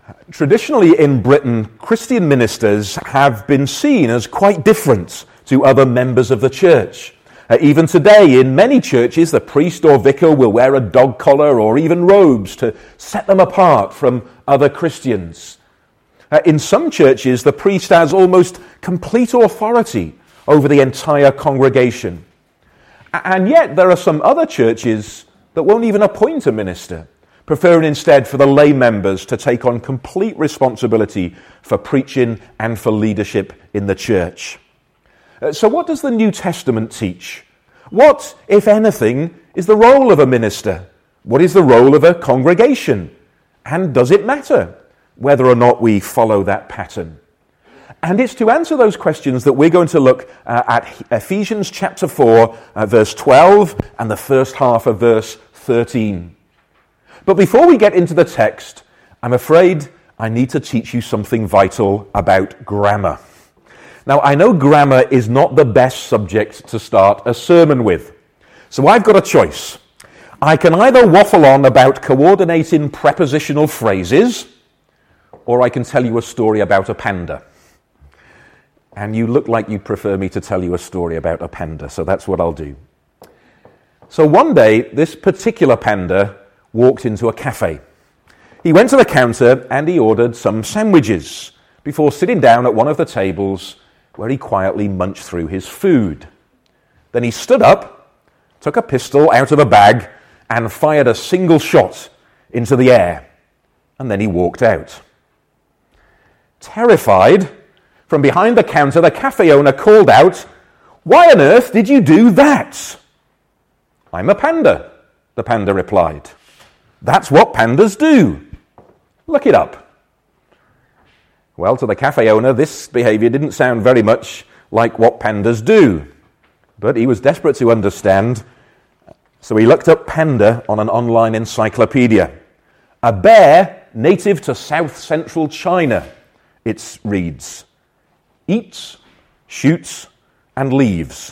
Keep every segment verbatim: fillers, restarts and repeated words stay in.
Traditionally in Britain, Christian ministers have been seen as quite different to other members of the church. Uh, even today, in many churches, the priest or vicar will wear a dog collar or even robes to set them apart from other Christians. Uh, in some churches, the priest has almost complete authority over the entire congregation. And yet, there are some other churches that won't even appoint a minister, preferring instead for the lay members to take on complete responsibility for preaching and for leadership in the church. Uh, so what does the New Testament teach? What, if anything, is the role of a minister? What is the role of a congregation? And does it matter whether or not we follow that pattern? And it's to answer those questions that we're going to look uh, at Ephesians chapter four, uh, verse twelve, and the first half of verse thirteen. But before we get into the text, I'm afraid I need to teach you something vital about grammar. Now, I know grammar is not the best subject to start a sermon with, so I've got a choice. I can either waffle on about coordinating prepositional phrases, or I can tell you a story about a panda. And you look like you prefer me to tell you a story about a panda, so that's what I'll do. So one day, this particular panda walked into a cafe. He went to the counter and he ordered some sandwiches before sitting down at one of the tables where he quietly munched through his food. Then he stood up, took a pistol out of a bag, and fired a single shot into the air. And then he walked out. Terrified, from behind the counter, the cafe owner called out, "Why on earth did you do that?" "I'm a panda," the panda replied. "That's what pandas do. Look it up." Well, to the cafe owner, this behavior didn't sound very much like what pandas do. But he was desperate to understand, so he looked up panda on an online encyclopedia. A bear native to south-central China, it reads. Eats, shoots, and leaves.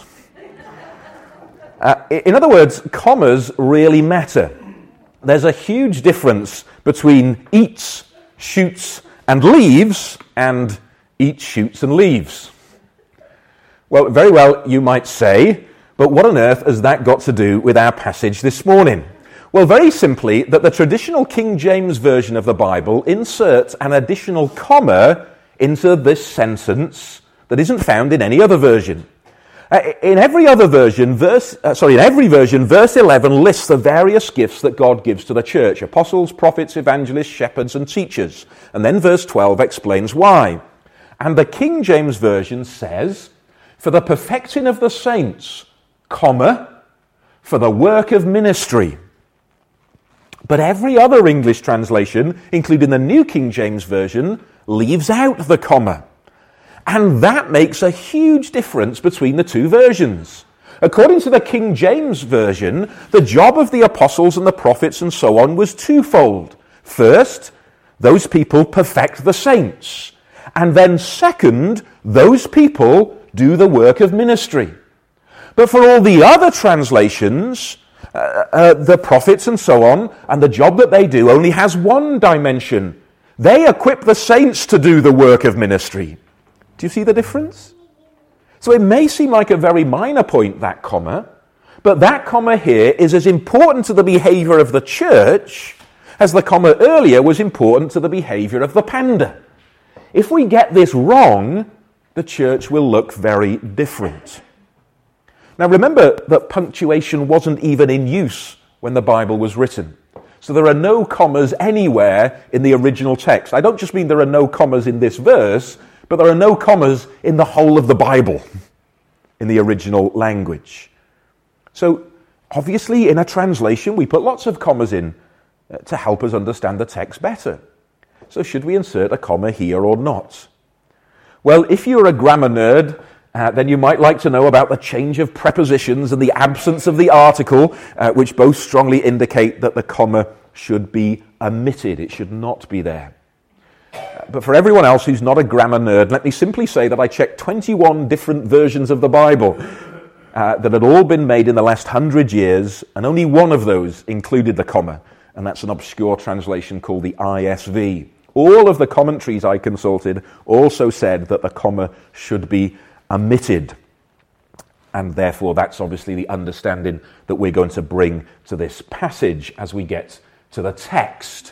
Uh, in other words, commas really matter. There's a huge difference between eats, shoots, and leaves, and eats, shoots, and leaves. Well, very well, you might say, but what on earth has that got to do with our passage this morning? Well, very simply, that the traditional King James Version of the Bible inserts an additional comma into this sentence that isn't found in any other version. Uh, in every other version, verse uh, sorry, in every version, verse eleven lists the various gifts that God gives to the church: apostles, prophets, evangelists, shepherds, and teachers. And then verse twelve explains why. And the King James Version says, "For the perfecting of the saints, comma, for the work of ministry." But every other English translation, including the New King James Version, leaves out the comma. And that makes a huge difference between the two versions. According to the King James Version, the job of the apostles and the prophets and so on was twofold. First, those people perfect the saints. And then second, those people do the work of ministry. But for all the other translations, uh, uh, the prophets and so on, and the job that they do only has one dimension. They equip the saints to do the work of ministry. Do you see the difference? So it may seem like a very minor point, that comma, but that comma here is as important to the behavior of the church as the comma earlier was important to the behavior of the panda. If we get this wrong, the church will look very different. Now remember that punctuation wasn't even in use when the Bible was written. So there are no commas anywhere in the original text. I don't just mean there are no commas in this verse, but there are no commas in the whole of the Bible, in the original language. So, obviously, in a translation, we put lots of commas in uh, to help us understand the text better. So, should we insert a comma here or not? Well, if you're a grammar nerd, uh, then you might like to know about the change of prepositions and the absence of the article, uh, which both strongly indicate that the comma should be omitted. It should not be there. But for everyone else who's not a grammar nerd, let me simply say that I checked twenty-one different versions of the Bible uh, that had all been made in the last hundred years, and only one of those included the comma, and that's an obscure translation called the I S V, All of the commentaries I consulted also said that the comma should be omitted. And therefore, that's obviously the understanding that we're going to bring to this passage as we get to the text.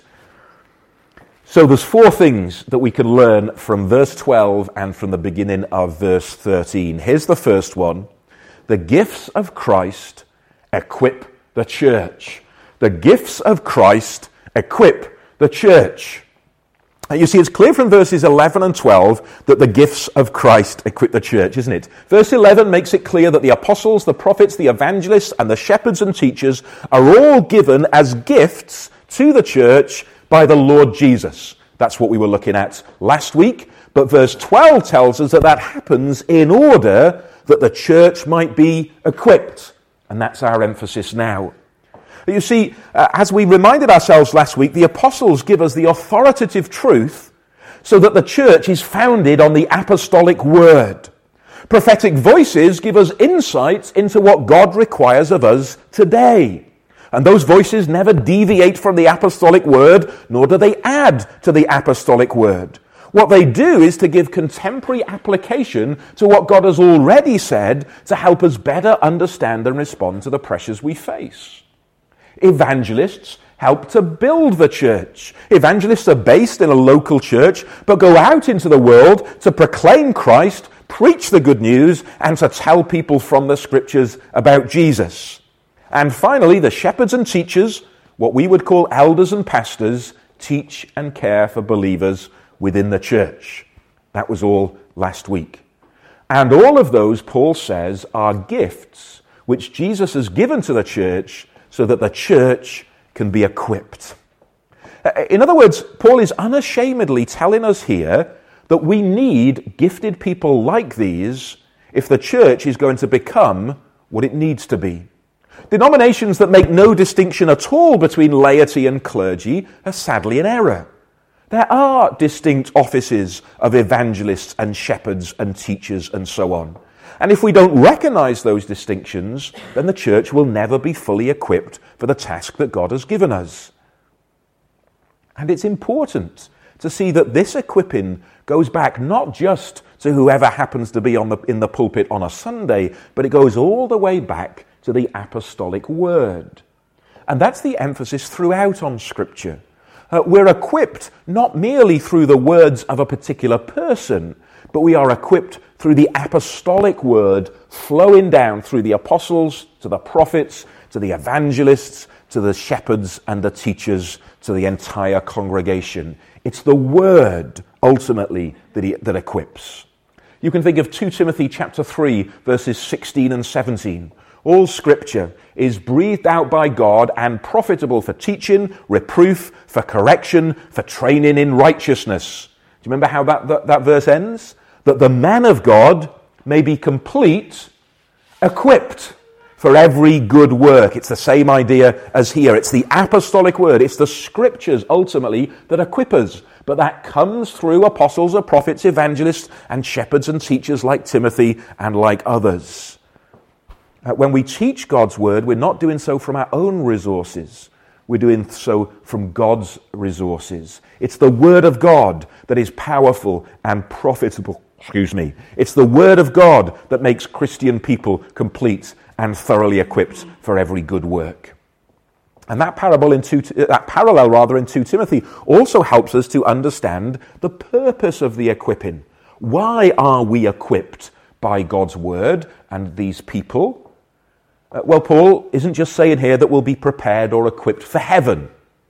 So there's four things that we can learn from verse twelve and from the beginning of verse thirteen. Here's the first one. The gifts of Christ equip the church. The gifts of Christ equip the church. And you see, it's clear from verses eleven and twelve that the gifts of Christ equip the church, isn't it? Verse eleven makes it clear that the apostles, the prophets, the evangelists, and the shepherds and teachers are all given as gifts to the church by the Lord Jesus. That's what we were looking at last week. But verse twelve tells us that that happens in order that the church might be equipped. And that's our emphasis now. You see, uh, as we reminded ourselves last week, the apostles give us the authoritative truth so that the church is founded on the apostolic word. Prophetic voices give us insights into what God requires of us today. And those voices never deviate from the apostolic word, nor do they add to the apostolic word. What they do is to give contemporary application to what God has already said to help us better understand and respond to the pressures we face. Evangelists help to build the church. Evangelists are based in a local church, but go out into the world to proclaim Christ, preach the good news, and to tell people from the scriptures about Jesus. And finally, the shepherds and teachers, what we would call elders and pastors, teach and care for believers within the church. That was all last week. And all of those, Paul says, are gifts which Jesus has given to the church so that the church can be equipped. In other words, Paul is unashamedly telling us here that we need gifted people like these if the church is going to become what it needs to be. Denominations that make no distinction at all between laity and clergy are sadly in error. There are distinct offices of evangelists and shepherds and teachers and so on. And if we don't recognize those distinctions, then the church will never be fully equipped for the task that God has given us. And it's important to see that this equipping goes back not just to whoever happens to be on the, in the pulpit on a Sunday, but it goes all the way back to the apostolic word. And that's the emphasis throughout on Scripture. Uh, we're equipped not merely through the words of a particular person, but we are equipped through the apostolic word flowing down through the apostles, to the prophets, to the evangelists, to the shepherds and the teachers, to the entire congregation. It's the word, ultimately, that, he, that equips. You can think of Second Timothy chapter three, verses sixteen and seventeen. All Scripture is breathed out by God and profitable for teaching, reproof, for correction, for training in righteousness. Do you remember how that, that, that verse ends? That the man of God may be complete, equipped for every good work. It's the same idea as here. It's the apostolic word. It's the Scriptures, ultimately, that equip us. But that comes through apostles or prophets, evangelists, and shepherds and teachers like Timothy and like others. Uh, when we teach God's word, we're not doing so from our own resources. We're doing so from God's resources. It's the word of God that is powerful and profitable. Excuse me. It's the word of God that makes Christian people complete and thoroughly equipped for every good work. And that parable in two, that parallel rather in Second Timothy also helps us to understand the purpose of the equipping. Why are we equipped by God's word and these people? Uh, well, Paul isn't just saying here that we'll be prepared or equipped for heaven.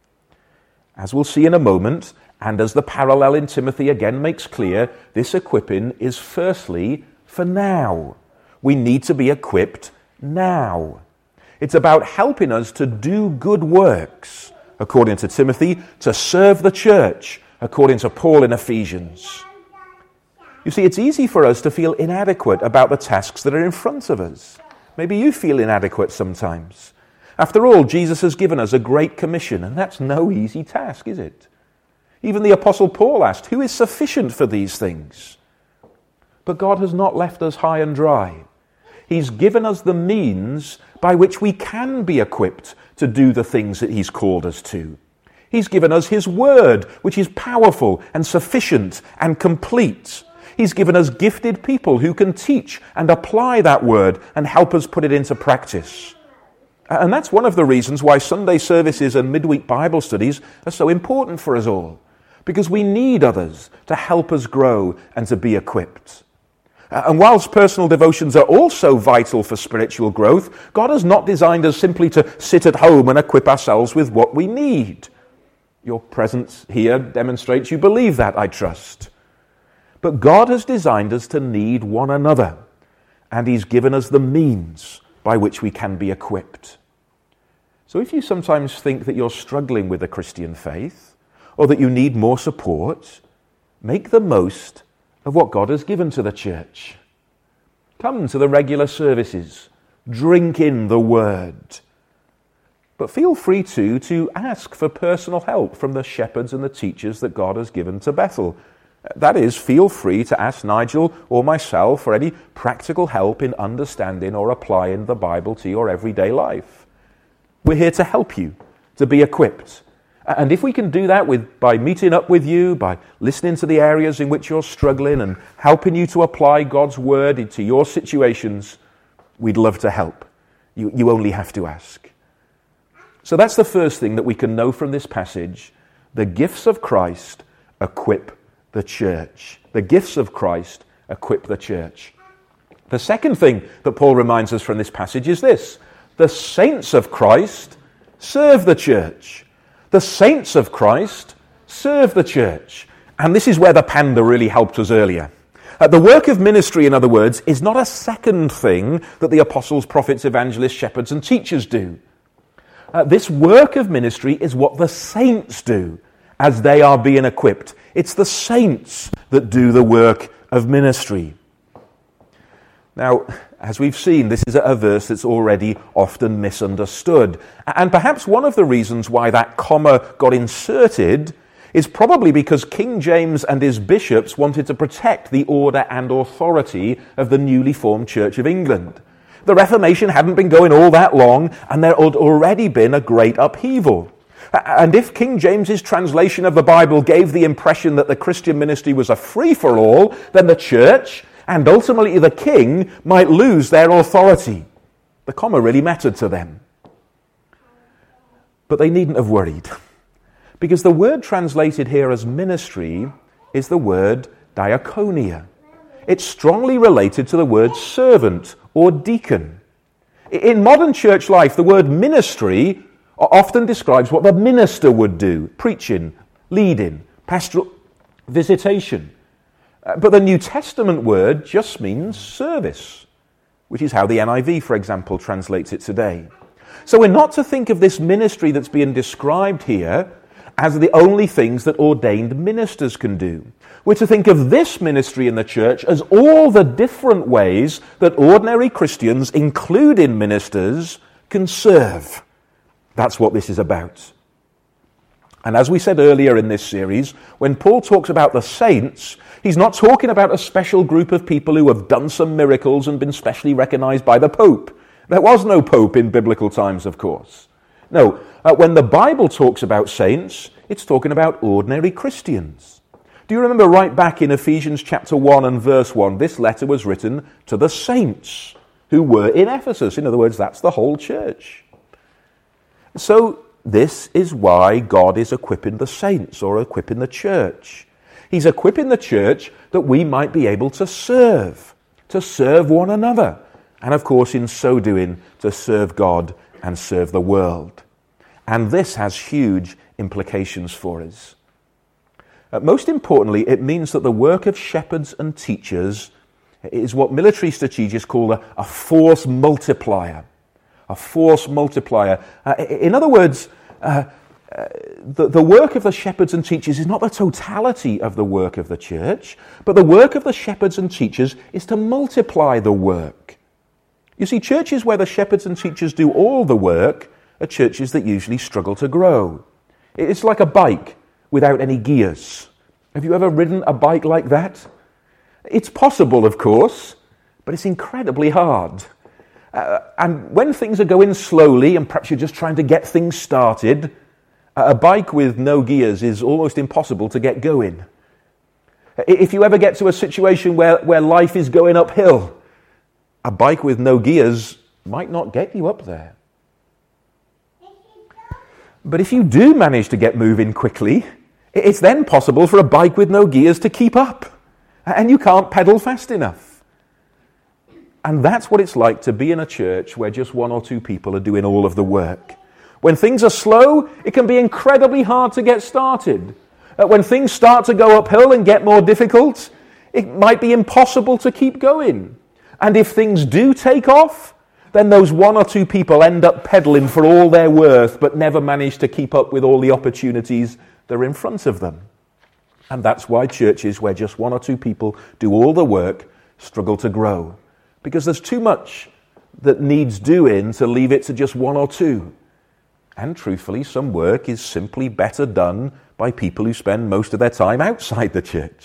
As we'll see in a moment, and as the parallel in Timothy again makes clear, this equipping is firstly for now. We need to be equipped now. It's about helping us to do good works, according to Timothy, to serve the church, according to Paul in Ephesians. You see, it's easy for us to feel inadequate about the tasks that are in front of us. Maybe you feel inadequate sometimes. After all, Jesus has given us a great commission, and that's no easy task, is it? Even the Apostle Paul asked, who is sufficient for these things? But God has not left us high and dry. He's given us the means by which we can be equipped to do the things that he's called us to. He's given us his word, which is powerful and sufficient and complete. He's given us gifted people who can teach and apply that word and help us put it into practice. And that's one of the reasons why Sunday services and midweek Bible studies are so important for us all, because we need others to help us grow and to be equipped. And whilst personal devotions are also vital for spiritual growth, God has not designed us simply to sit at home and equip ourselves with what we need. Your presence here demonstrates you believe that, I trust. But God has designed us to need one another, and he's given us the means by which we can be equipped. So if you sometimes think that you're struggling with the Christian faith, or that you need more support, make the most of what God has given to the church. Come to the regular services, drink in the word. But feel free too to ask for personal help from the shepherds and the teachers that God has given to Bethel. That is, feel free to ask Nigel or myself for any practical help in understanding or applying the Bible to your everyday life. We're here to help you, to be equipped. And if we can do that with by meeting up with you, by listening to the areas in which you're struggling and helping you to apply God's word into your situations, we'd love to help. You, you only have to ask. So that's the first thing that we can know from this passage. The gifts of Christ equip the church. The gifts of Christ equip the church. The second thing that Paul reminds us from this passage is this: the saints of Christ serve the church. The saints of Christ serve the church. And this is where the panda really helped us earlier. Uh, the work of ministry, in other words, is not a second thing that the apostles, prophets, evangelists, shepherds, and teachers do. Uh, this work of ministry is what the saints do as they are being equipped. It's the saints that do the work of ministry. Now, as we've seen, this is a verse that's already often misunderstood. And perhaps one of the reasons why that comma got inserted is probably because King James and his bishops wanted to protect the order and authority of the newly formed Church of England. The Reformation hadn't been going all that long, and there had already been a great upheaval. And if King James's translation of the Bible gave the impression that the Christian ministry was a free-for-all, then the church, and ultimately the king, might lose their authority. The comma really mattered to them. But they needn't have worried, because the word translated here as ministry is the word diakonia. It's strongly related to the word servant or deacon. In modern church life, the word ministry often describes what the minister would do: preaching, leading, pastoral visitation. Uh, but the New Testament word just means service, which is how the N I V, for example, translates it today. So we're not to think of this ministry that's being described here as the only things that ordained ministers can do. We're to think of this ministry in the church as all the different ways that ordinary Christians, including ministers, can serve. That's what this is about. And as we said earlier in this series, when Paul talks about the saints, he's not talking about a special group of people who have done some miracles and been specially recognized by the Pope. There was no Pope in biblical times, of course. No, uh, when the Bible talks about saints, it's talking about ordinary Christians. Do you remember right back in Ephesians chapter one and verse one, this letter was written to the saints who were in Ephesus. In other words, that's the whole church. So this is why God is equipping the saints, or equipping the church. He's equipping the church that we might be able to serve, to serve one another, and of course in so doing to serve God and serve the world. And this has huge implications for us. Uh, most importantly, it means that the work of shepherds and teachers is what military strategists call a, a force multiplier. A force multiplier. Uh, in other words, uh, uh, the, the work of the shepherds and teachers is not the totality of the work of the church, but the work of the shepherds and teachers is to multiply the work. You see, churches where the shepherds and teachers do all the work are churches that usually struggle to grow. It's like a bike without any gears. Have you ever ridden a bike like that? It's possible, of course, but it's incredibly hard. Uh, and when things are going slowly and perhaps you're just trying to get things started, A bike with no gears is almost impossible to get going. If you ever get to a situation where, where life is going uphill, a bike with no gears might not get you up there. But if you do manage to get moving quickly, it's then possible for a bike with no gears to keep up, and you can't pedal fast enough. And that's what it's like to be in a church where just one or two people are doing all of the work. When things are slow, it can be incredibly hard to get started. Uh, when things start to go uphill and get more difficult, it might be impossible to keep going. And if things do take off, then those one or two people end up pedaling for all they're worth, but never manage to keep up with all the opportunities that are in front of them. And that's why churches where just one or two people do all the work struggle to grow. Because there's too much that needs doing to leave it to just one or two. And truthfully, some work is simply better done by people who spend most of their time outside the church.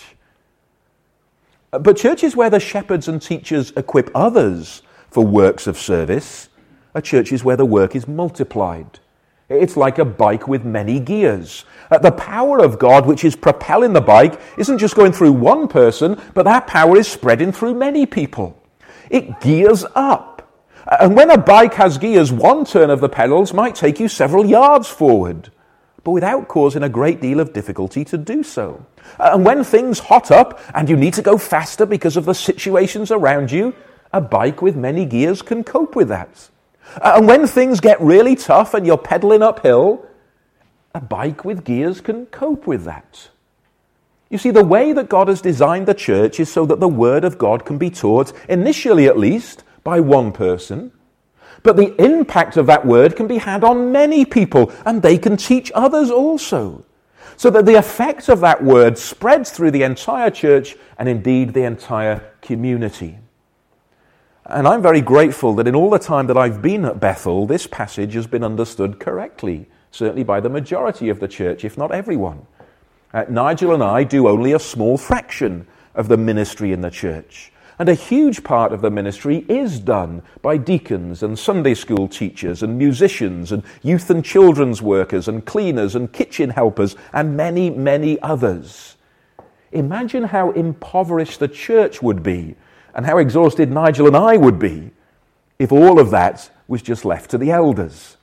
But churches where the shepherds and teachers equip others for works of service are churches where the work is multiplied. It's like a bike with many gears. The power of God, which is propelling the bike, isn't just going through one person, but that power is spreading through many people. It gears up. And when a bike has gears, one turn of the pedals might take you several yards forward, but without causing a great deal of difficulty to do so. And when things hot up and you need to go faster because of the situations around you, a bike with many gears can cope with that. And when things get really tough and you're pedaling uphill, a bike with gears can cope with that. You see, the way that God has designed the church is so that the Word of God can be taught, initially at least, by one person, but the impact of that Word can be had on many people, and they can teach others also, so that the effect of that Word spreads through the entire church and indeed the entire community. And I'm very grateful that in all the time that I've been at Bethel, this passage has been understood correctly, certainly by the majority of the church, if not everyone. Uh, Nigel and I do only a small fraction of the ministry in the church. And a huge part of the ministry is done by deacons and Sunday school teachers and musicians and youth and children's workers and cleaners and kitchen helpers and many, many others. Imagine how impoverished the church would be and how exhausted Nigel and I would be if all of that was just left to the elders.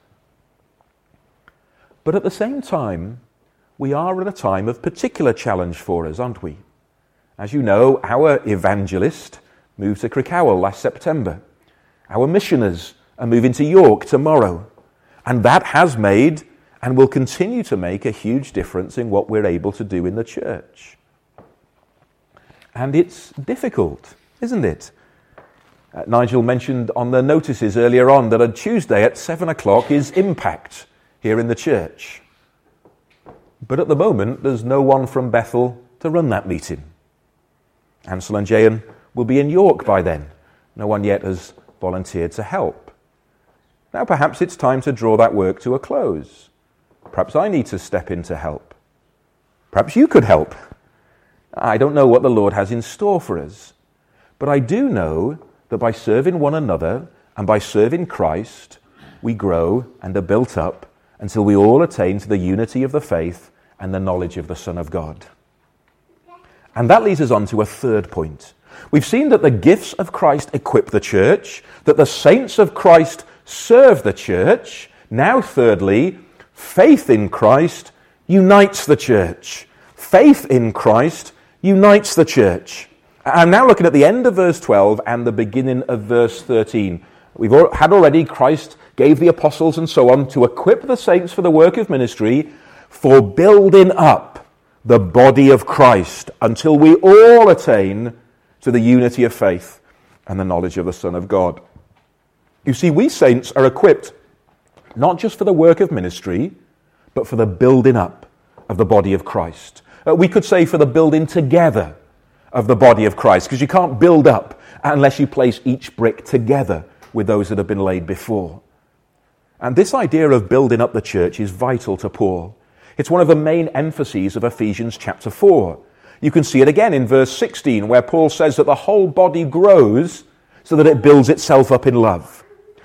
But at the same time, we are at a time of particular challenge for us, aren't we? As you know, our evangelist moved to Crickhowell last September. Our missioners are moving to York tomorrow. And that has made and will continue to make a huge difference in what we're able to do in the church. And it's difficult, isn't it? Uh, Nigel mentioned on the notices earlier on that on Tuesday at seven o'clock is Impact here in the church. But at the moment, there's no one from Bethel to run that meeting. Ansel and Jayan will be in York by then. No one yet has volunteered to help. Now perhaps it's time to draw that work to a close. Perhaps I need to step in to help. Perhaps you could help. I don't know what the Lord has in store for us. But I do know that by serving one another and by serving Christ, we grow and are built up until we all attain to the unity of the faith and the knowledge of the Son of God. And that leads us on to a third point. We've seen that the gifts of Christ equip the church, that the saints of Christ serve the church. Now, thirdly, faith in Christ unites the church. Faith in Christ unites the church. I'm now looking at the end of verse twelve and the beginning of verse thirteen. We've had already Christ gave the apostles and so on to equip the saints for the work of ministry, for building up the body of Christ until we all attain to the unity of faith and the knowledge of the Son of God. You see, we saints are equipped not just for the work of ministry, but for the building up of the body of Christ. Uh, we could say for the building together of the body of Christ, because you can't build up unless you place each brick together with those that have been laid before. And this idea of building up the church is vital to Paul. It's one of the main emphases of Ephesians chapter four. You can see it again in verse sixteen, where Paul says that the whole body grows so that it builds itself up in love.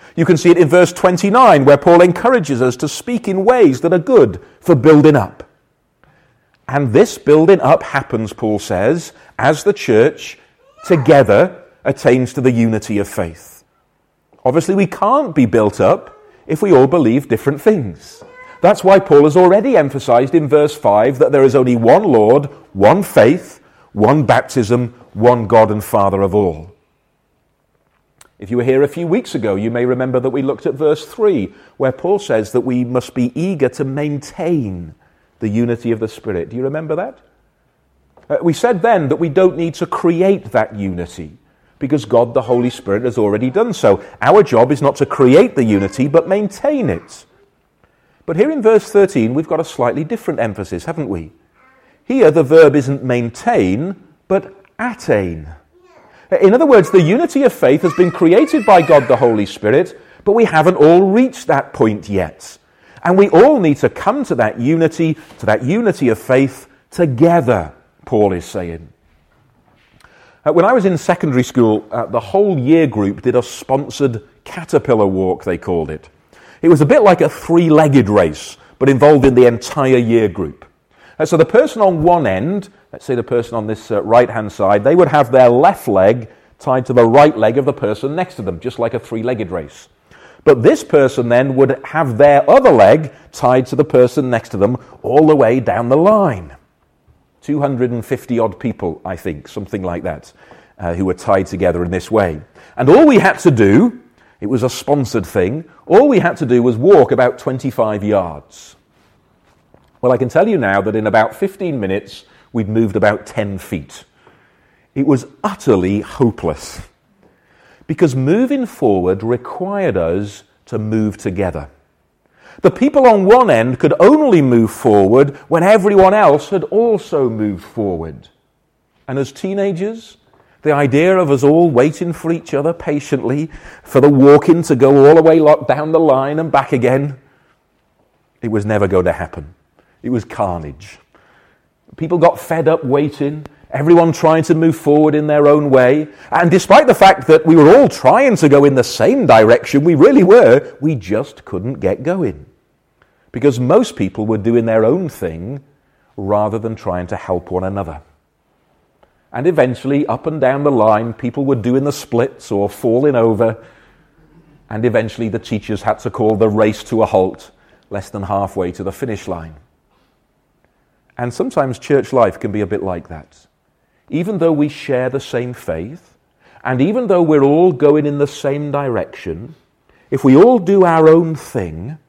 You can see it in verse twenty-nine, where Paul encourages us to speak in ways that are good for building up. And this building up happens, Paul says, as the church together attains to the unity of faith. Obviously, we can't be built up if we all believe different things. That's why Paul has already emphasized in verse five that there is only one Lord, one faith, one baptism, one God and Father of all. If you were here a few weeks ago, you may remember that we looked at verse three, where Paul says that we must be eager to maintain the unity of the Spirit. Do you remember that? Uh, we said then that we don't need to create that unity, because God the Holy Spirit has already done so. Our job is not to create the unity, but maintain it. But here in verse thirteen, we've got a slightly different emphasis, haven't we? Here the verb isn't maintain, but attain. In other words, the unity of faith has been created by God the Holy Spirit, but we haven't all reached that point yet. And we all need to come to that unity, to that unity of faith together, Paul is saying. Uh, when I was in secondary school, uh, the whole year group did a sponsored caterpillar walk, they called it. It was a bit like a three-legged race, but involving the entire year group. Uh, so the person on one end, let's say the person on this uh, right-hand side, they would have their left leg tied to the right leg of the person next to them, just like a three-legged race. But this person then would have their other leg tied to the person next to them all the way down the line. two hundred fifty odd people, I think, something like that, uh, who were tied together in this way. And all we had to do, it was a sponsored thing, all we had to do was walk about twenty-five yards. Well, I can tell you now that in about fifteen minutes, we'd moved about ten feet. It was utterly hopeless, because moving forward required us to move together. The people on one end could only move forward when everyone else had also moved forward. And as teenagers, the idea of us all waiting for each other patiently for the walking to go all the way down the line and back again, it was never going to happen. It was carnage. People got fed up waiting, everyone trying to move forward in their own way. And despite the fact that we were all trying to go in the same direction, we really were, we just couldn't get going. Because most people were doing their own thing rather than trying to help one another. And eventually, up and down the line, people were doing the splits or falling over. And eventually the teachers had to call the race to a halt less than halfway to the finish line. And sometimes church life can be a bit like that. Even though we share the same faith, and even though we're all going in the same direction, if we all do our own thing,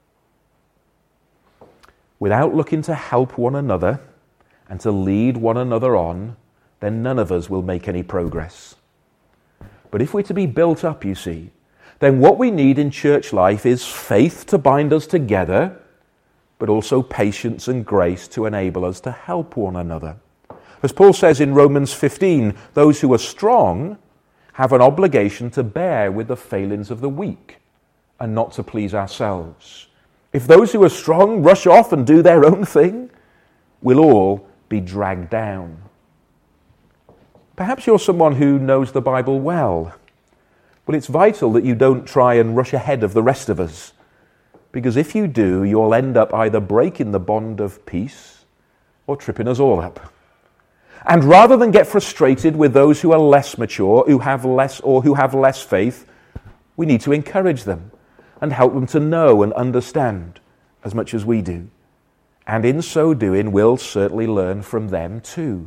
without looking to help one another and to lead one another on, then none of us will make any progress. But if we're to be built up, you see, then what we need in church life is faith to bind us together, but also patience and grace to enable us to help one another. As Paul says in Romans fifteen, those who are strong have an obligation to bear with the failings of the weak and not to please ourselves. If those who are strong rush off and do their own thing, we'll all be dragged down. Perhaps you're someone who knows the Bible well. Well, it's vital that you don't try and rush ahead of the rest of us, because if you do, you'll end up either breaking the bond of peace or tripping us all up. And rather than get frustrated with those who are less mature, who have less or who have less faith, we need to encourage them and help them to know and understand as much as we do. And in so doing, we'll certainly learn from them too.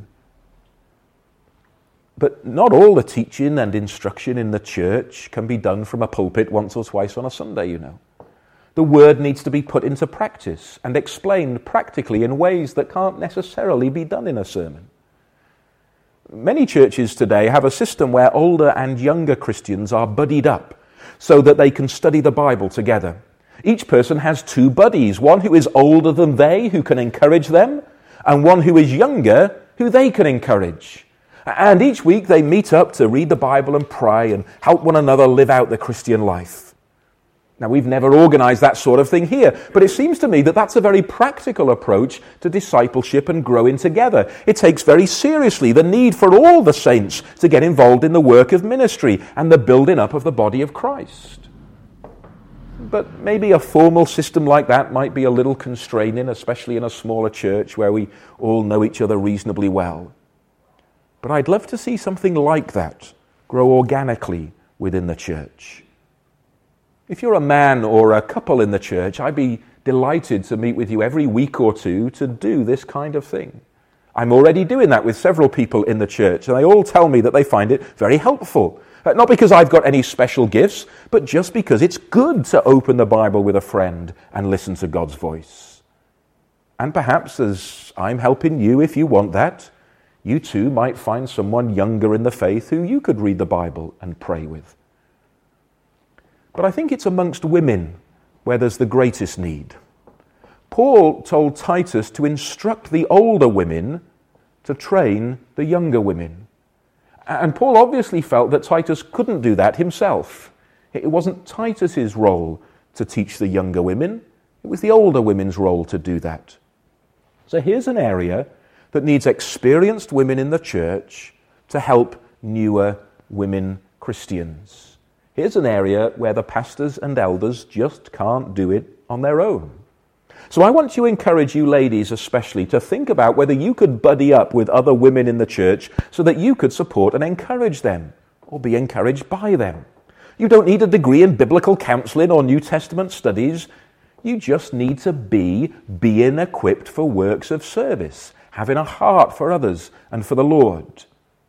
But not all the teaching and instruction in the church can be done from a pulpit once or twice on a Sunday, you know. The word needs to be put into practice and explained practically in ways that can't necessarily be done in a sermon. Many churches today have a system where older and younger Christians are buddied up so that they can study the Bible together. Each person has two buddies, one who is older than they, who can encourage them, and one who is younger, who they can encourage. And each week they meet up to read the Bible and pray and help one another live out the Christian life. Now, we've never organized that sort of thing here, but it seems to me that that's a very practical approach to discipleship and growing together. It takes very seriously the need for all the saints to get involved in the work of ministry and the building up of the body of Christ. but maybe a formal system like that might be a little constraining, especially in a smaller church where we all know each other reasonably well. But I'd love to see something like that grow organically within the church. If you're a man or a couple in the church, I'd be delighted to meet with you every week or two to do this kind of thing. I'm already doing that with several people in the church, and they all tell me that they find it very helpful. Not because I've got any special gifts, but just because it's good to open the Bible with a friend and listen to God's voice. And perhaps as I'm helping you, if you want that, you too might find someone younger in the faith who you could read the Bible and pray with. But I think it's amongst women where there's the greatest need. Paul told Titus to instruct the older women to train the younger women. And Paul obviously felt that Titus couldn't do that himself. It wasn't Titus's role to teach the younger women. It was the older women's role to do that. So here's an area that needs experienced women in the church to help newer women Christians. Here's an area where the pastors and elders just can't do it on their own. So I want to encourage you ladies especially to think about whether you could buddy up with other women in the church so that you could support and encourage them or be encouraged by them. You don't need a degree in biblical counseling or New Testament studies. You just need to be being equipped for works of service, having a heart for others and for the Lord.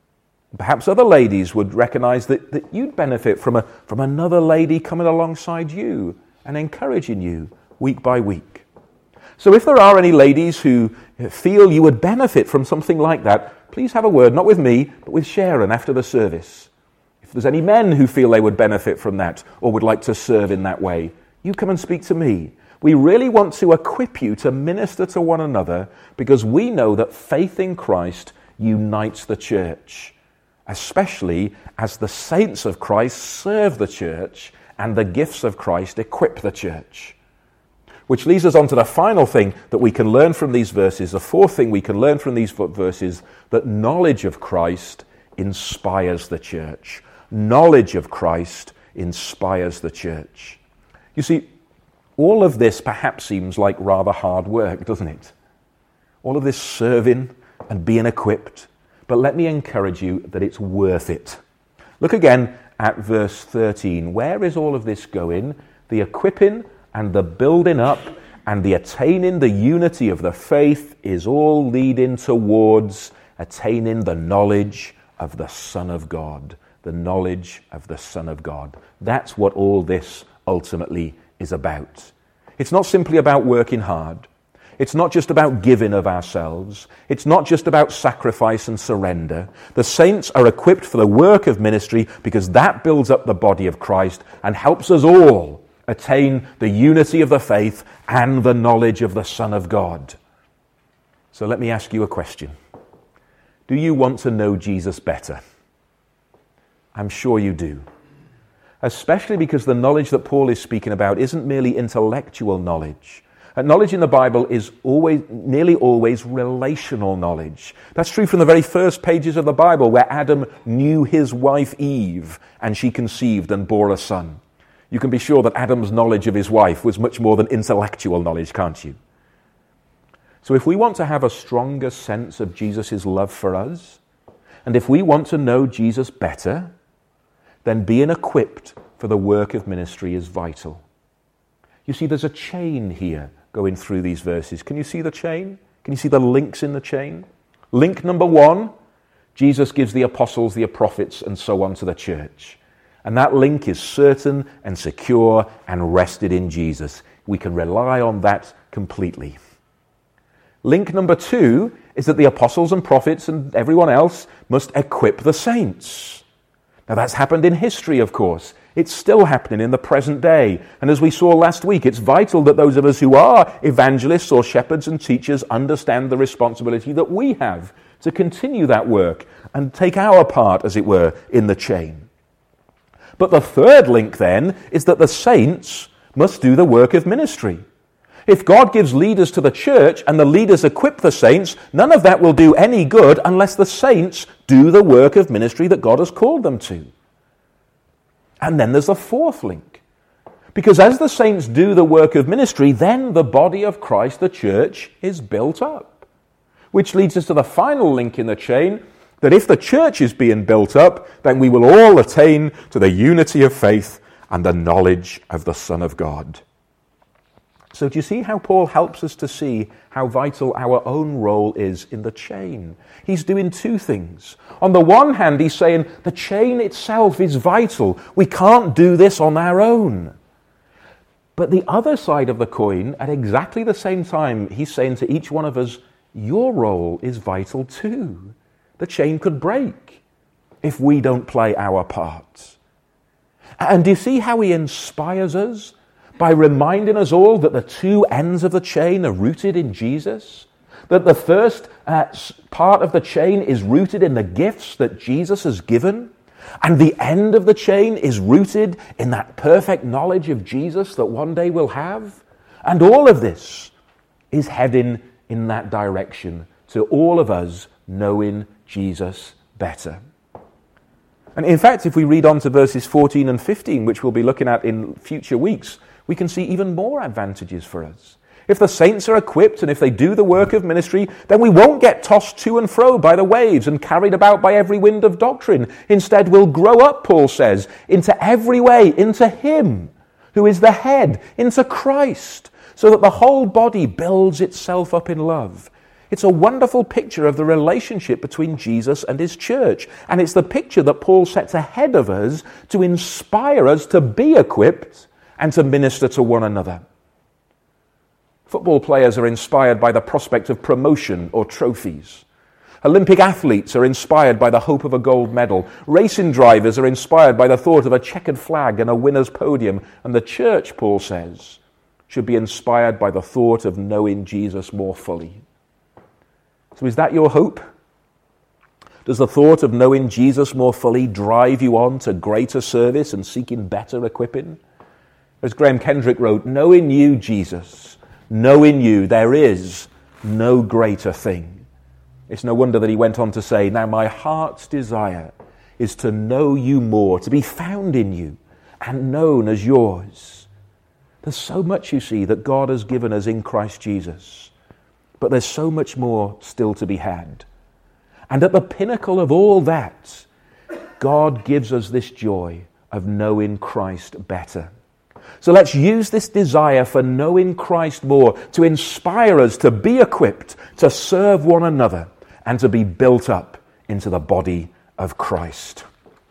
Perhaps other ladies would recognize that, that you'd benefit from, a, from another lady coming alongside you and encouraging you week by week. So if there are any ladies who feel you would benefit from something like that, please have a word, not with me, but with Sharon after the service. If there's any men who feel they would benefit from that or would like to serve in that way, you come and speak to me. We really want to equip you to minister to one another because we know that faith in Christ unites the church, especially as the saints of Christ serve the church and the gifts of Christ equip the church. Which leads us on to the final thing that we can learn from these verses, the fourth thing we can learn from these verses, that knowledge of Christ inspires the church. Knowledge of Christ inspires the church. You see, all of this perhaps seems like rather hard work, doesn't it? All of this serving and being equipped. But let me encourage you that it's worth it. Look again at verse thirteen. Where is all of this going? The equipping and the building up and the attaining the unity of the faith is all leading towards attaining the knowledge of the Son of God. The knowledge of the Son of God. That's what all this ultimately is about. It's not simply about working hard. It's not just about giving of ourselves. It's not just about sacrifice and surrender. The saints are equipped for the work of ministry because that builds up the body of Christ and helps us all attain the unity of the faith and the knowledge of the Son of God. So let me ask you a question. Do you want to know Jesus better? I'm sure you do. Especially because the knowledge that Paul is speaking about isn't merely intellectual knowledge. And knowledge in the Bible is always, nearly always relational knowledge. That's true from the very first pages of the Bible, where Adam knew his wife Eve, and she conceived and bore a son. You can be sure that Adam's knowledge of his wife was much more than intellectual knowledge, can't you? So if we want to have a stronger sense of Jesus' love for us, and if we want to know Jesus better, then being equipped for the work of ministry is vital. You see, there's a chain here going through these verses. Can you see the chain? Can you see the links in the chain? Link number one, Jesus gives the apostles, the prophets, and so on to the church. And that link is certain and secure and rested in Jesus. We can rely on that completely. Link number two is that the apostles and prophets and everyone else must equip the saints. Now that's happened in history, of course. It's still happening in the present day. And as we saw last week, it's vital that those of us who are evangelists or shepherds and teachers understand the responsibility that we have to continue that work and take our part, as it were, in the chain. But the third link then is that the saints must do the work of ministry. If God gives leaders to the church and the leaders equip the saints, none of that will do any good unless the saints do the work of ministry that God has called them to. And then there's a fourth link. Because as the saints do the work of ministry, then the body of Christ, the church, is built up. Which leads us to the final link in the chain, that if the church is being built up, then we will all attain to the unity of faith and the knowledge of the Son of God. So do you see how Paul helps us to see how vital our own role is in the chain? He's doing two things. On the one hand, he's saying the chain itself is vital. We can't do this on our own. But the other side of the coin, at exactly the same time, he's saying to each one of us, your role is vital too. The chain could break if we don't play our part. And do you see how he inspires us? By reminding us all that the two ends of the chain are rooted in Jesus, that the first uh, part of the chain is rooted in the gifts that Jesus has given, and the end of the chain is rooted in that perfect knowledge of Jesus that one day we'll have. And all of this is heading in that direction to all of us knowing Jesus better. And in fact, if we read on to verses fourteen and fifteen, which we'll be looking at in future weeks, we can see even more advantages for us. If the saints are equipped and if they do the work of ministry, then we won't get tossed to and fro by the waves and carried about by every wind of doctrine. Instead, we'll grow up, Paul says, into every way, into Him who is the head, into Christ, so that the whole body builds itself up in love. It's a wonderful picture of the relationship between Jesus and His church. And it's the picture that Paul sets ahead of us to inspire us to be equipped and to minister to one another. Football players are inspired by the prospect of promotion or trophies. Olympic athletes are inspired by the hope of a gold medal. Racing drivers are inspired by the thought of a checkered flag and a winner's podium. And the church, Paul says, should be inspired by the thought of knowing Jesus more fully. So is that your hope? Does the thought of knowing Jesus more fully drive you on to greater service and seeking better equipping? As Graham Kendrick wrote, knowing you, Jesus, knowing you, there is no greater thing. It's no wonder that he went on to say, now my heart's desire is to know you more, to be found in you and known as yours. There's so much, you see, that God has given us in Christ Jesus, but there's so much more still to be had. And at the pinnacle of all that, God gives us this joy of knowing Christ better. So let's use this desire for knowing Christ more to inspire us to be equipped, to serve one another, and to be built up into the body of Christ.